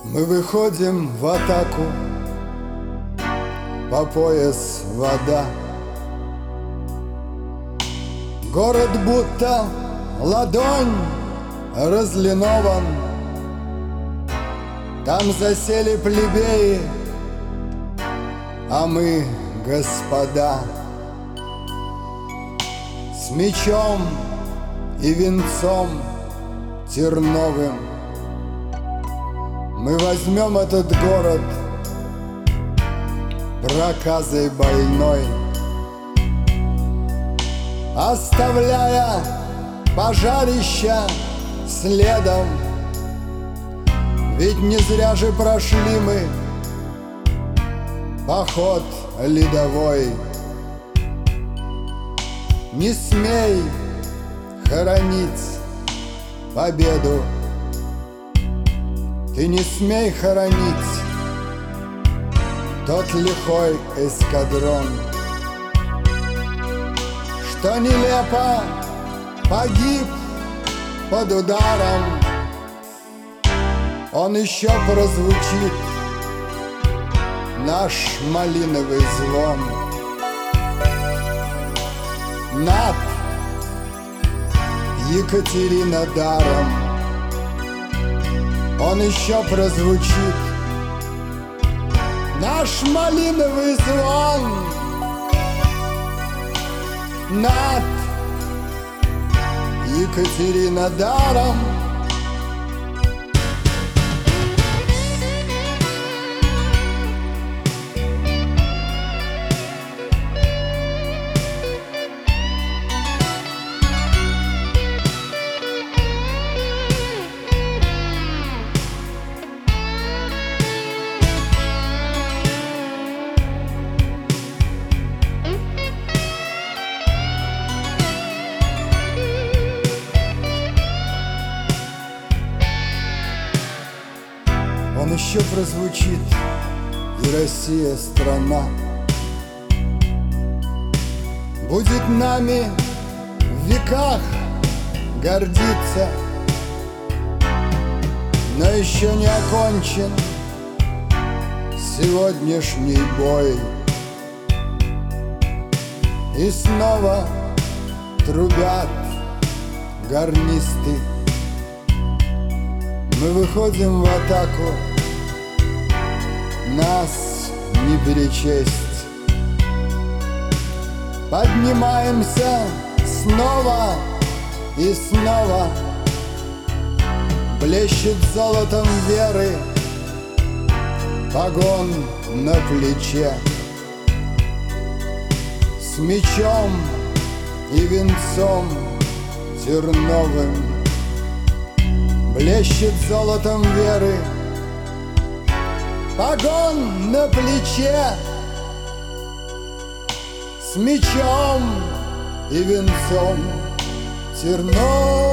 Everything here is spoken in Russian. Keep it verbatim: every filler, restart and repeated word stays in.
Мы выходим в атаку, по пояс вода. Город будто ладонь разлинован. Там засели плебеи, а мы господа. С мечом и венцом терновым мы возьмем этот город проказой больной, оставляя пожарища следом. Ведь не зря же прошли мы поход ледовой. Не смей хоронить победу, ты не смей хоронить тот лихой эскадрон, что нелепо погиб под ударом. Он еще прозвучит, наш малиновый звон. Над Екатеринодаром он еще прозвучит, наш малиновый звон. Над Екатеринодаром он еще прозвучит, и Россия страна будет нами в веках гордиться. Но еще не окончен сегодняшний бой, и снова трубят гарнисты. Мы выходим в атаку, нас не перечесть. Поднимаемся снова и снова. Блещет золотом веры погон на плече. С мечом и венцом терновым блещет золотом веры погон на плече. С мечом и венцом терновым.